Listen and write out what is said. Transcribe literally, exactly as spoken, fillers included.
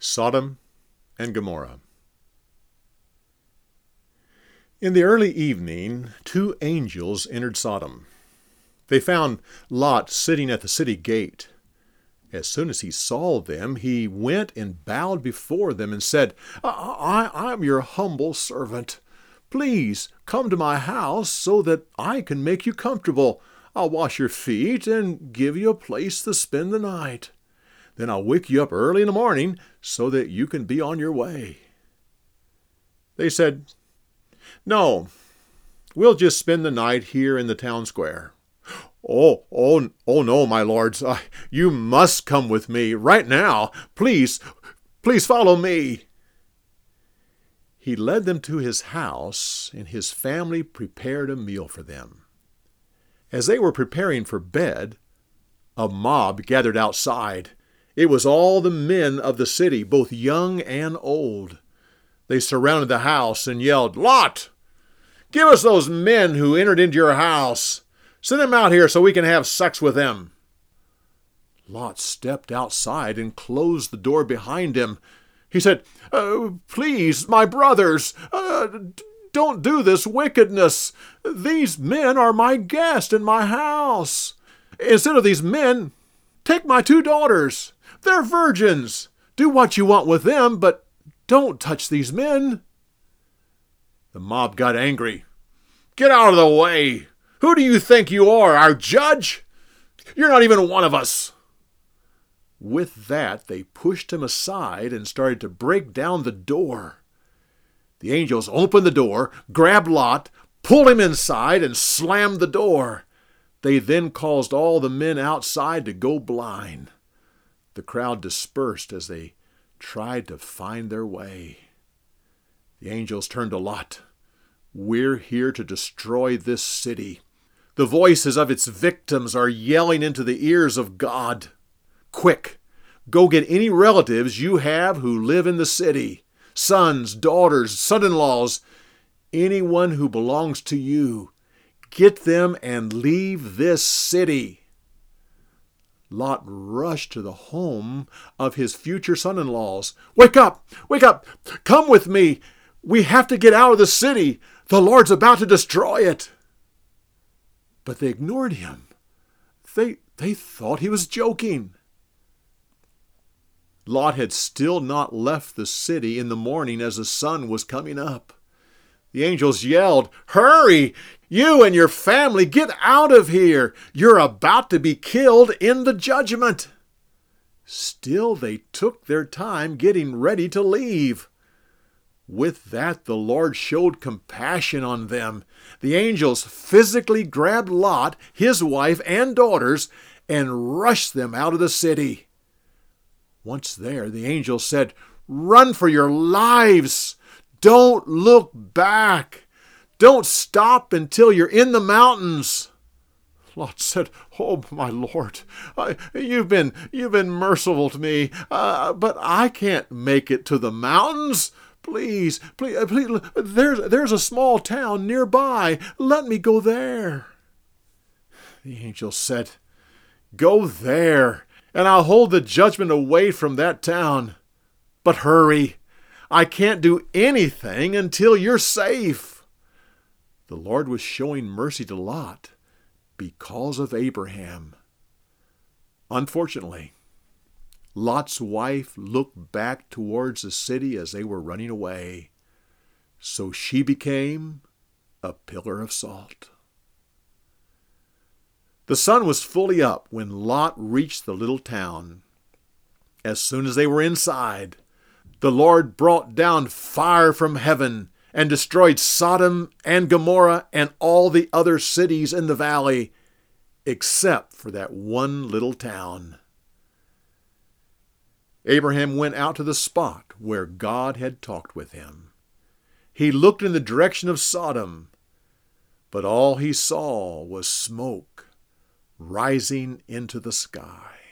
Sodom and Gomorrah. In the early evening, two angels entered Sodom. They found Lot sitting at the city gate. As soon as he saw them, he went and bowed before them and said, I, I am your humble servant. Please come to my house so that I can make you comfortable. I'll wash your feet and give you a place to spend the night. Then I'll wake you up early in the morning so that you can be on your way. They said, No, we'll just spend the night here in the town square. Oh, oh, oh no, my lords, uh, you must come with me right now. Please, please follow me. He led them to his house, and his family prepared a meal for them. As they were preparing for bed, a mob gathered outside. It was all the men of the city, both young and old. They surrounded the house and yelled, Lot, give us those men who entered into your house. Send them out here so we can have sex with them. Lot stepped outside and closed the door behind him. He said, uh, Please, my brothers, uh, don't do this wickedness. These men are my guests in my house. Instead of these men, take my two daughters. They're virgins. Do what you want with them, but don't touch these men. The mob got angry. Get out of the way. Who do you think you are, our judge? You're not even one of us. With that, they pushed him aside and started to break down the door. The angels opened the door, grabbed Lot, pulled him inside, and slammed the door. They then caused all the men outside to go blind. The crowd dispersed as they tried to find their way. The angels turned to Lot. We're here to destroy this city. The voices of its victims are yelling into the ears of God. Quick, go get any relatives you have who live in the city. Sons, daughters, son-in-laws, anyone who belongs to you. Get them and leave this city. Lot rushed to the home of his future son-in-laws. Wake up! Wake up! Come with me! We have to get out of the city. The Lord's about to destroy it. But they ignored him. They, they thought he was joking. Lot had still not left the city in the morning as the sun was coming up. The angels yelled, Hurry! You and your family, get out of here! You're about to be killed in the judgment. Still, they took their time getting ready to leave. With that, the Lord showed compassion on them. The angels physically grabbed Lot, his wife, and daughters, and rushed them out of the city. Once there, the angels said, Run for your lives! Don't look back! Don't stop until you're in the mountains! Lot said, Oh, my Lord, I, you've been, you've been merciful to me, uh, but I can't make it to the mountains. Please, please, please, there's, there's a small town nearby. Let me go there. The angel said, Go there, and I'll hold the judgment away from that town. But hurry, I can't do anything until you're safe. The Lord was showing mercy to Lot because of Abraham. Unfortunately, Lot's wife looked back towards the city as they were running away, so she became a pillar of salt. The sun was fully up when Lot reached the little town. As soon as they were inside, the Lord brought down fire from heaven and destroyed Sodom and Gomorrah and all the other cities in the valley, except for that one little town. Abraham went out to the spot where God had talked with him. He looked in the direction of Sodom, but all he saw was smoke rising into the sky.